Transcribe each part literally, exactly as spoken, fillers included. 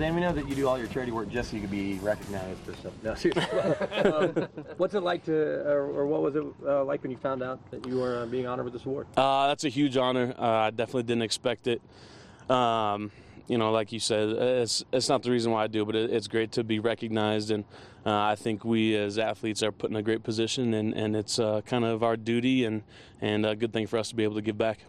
Zane, we know that you do all your charity work just so you can be recognized for stuff. No, seriously. um, what's it like to, or, or what was it uh, like when you found out that you were uh, being honored with this award? Uh, that's a huge honor. Uh, I definitely didn't expect it. Um, you know, like you said, it's it's not the reason why I do, but it, it's great to be recognized, and uh, I think we as athletes are put in a great position, and, and it's uh, kind of our duty and, and a good thing for us to be able to give back.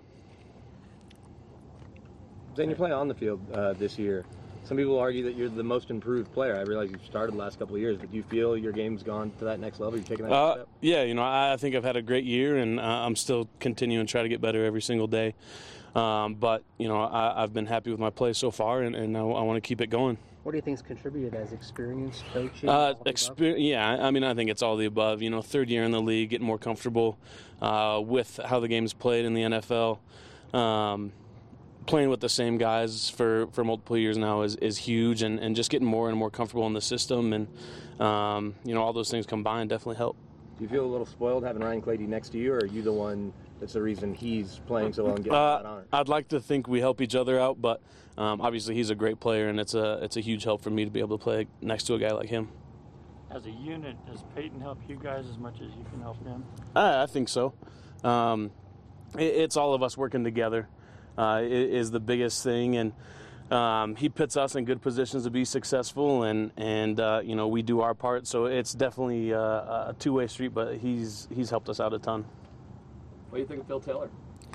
Zane, you play on the field uh, this year. Some people argue that you're the most improved player. I realize you've started the last couple of years, but do you feel your game's gone to that next level? You're taking that uh, next step? Yeah, you know, I, I think I've had a great year, and uh, I'm still continuing to try to get better every single day. Um, but, you know, I, I've been happy with my play so far, and, and I, I want to keep it going. What do you think's contributed as experience, coaching? Uh, exper- yeah, I mean, I think it's all the above. You know, third year in the league, getting more comfortable uh, with how the game's played in the N F L. Um, playing with the same guys for, for multiple years now is, is huge, and, and just getting more and more comfortable in the system, and, um, you know, all those things combined definitely help. Do you feel a little spoiled having Ryan Clady next to you, or are you the one that's the reason he's playing so well and getting uh, that honor? I'd like to think we help each other out, but um, obviously he's a great player, and it's a it's a huge help for me to be able to play next to a guy like him. As a unit, does Peyton help you guys as much as you can help him? I, I think so. Um, it, it's all of us working together uh, is the biggest thing, and um, he puts us in good positions to be successful, and and uh, you know, we do our part. So it's definitely uh, a two-way street, but he's he's helped us out a ton. What do you think of Phil Taylor?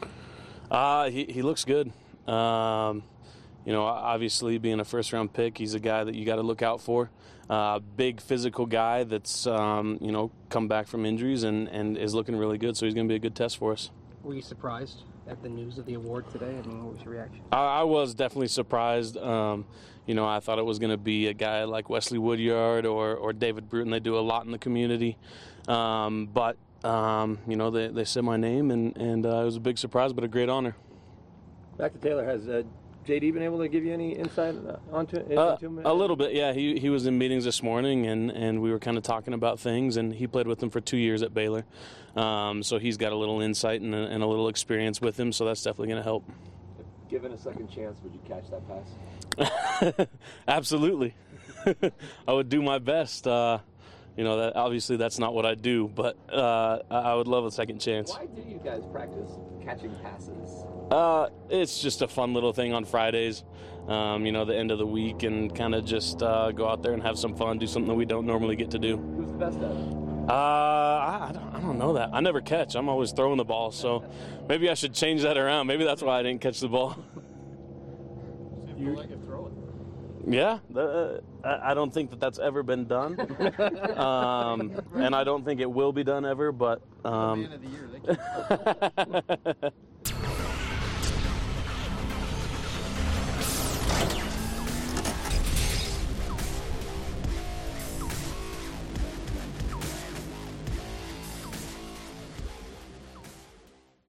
Uh, he he looks good. Um, you know, obviously being a first-round pick, he's a guy that you got to look out for. Uh, big physical guy that's um, you know, come back from injuries and, and is looking really good. So he's going to be a good test for us. Were you surprised at the news of the award today? I mean, what was your reaction? I, I was definitely surprised. Um, you know, I thought it was going to be a guy like Wesley Woodyard or, or David Bruton. They do a lot in the community. Um, but, um, you know, they, they said my name, and, and uh, it was a big surprise, but a great honor. Back to Taylor, has uh, J D been able to give you any insight onto, into uh, him? A little bit, yeah. He he was in meetings this morning, and, and we were kind of talking about things, and he played with him for two years at Baylor. Um, so he's got a little insight and a, and a little experience with him, so that's definitely going to help. If given a second chance, would you catch that pass? Absolutely. I would do my best. Uh, you know, that obviously that's not what I do, but uh, I would love a second chance. Why do you guys practice catching passes? Uh, it's just a fun little thing on Fridays, um, you know, the end of the week, and kind of just uh, go out there and have some fun, do something that we don't normally get to do. Who's the best at it? Uh, I, I, don't, I don't know that. I never catch. I'm always throwing the ball, so maybe I should change that around. Maybe that's why I didn't catch the ball. See if you like it, throw it. Yeah, the, uh, I don't think that that's ever been done, um, and I don't think it will be done ever, but... Um, the end of the year, they can't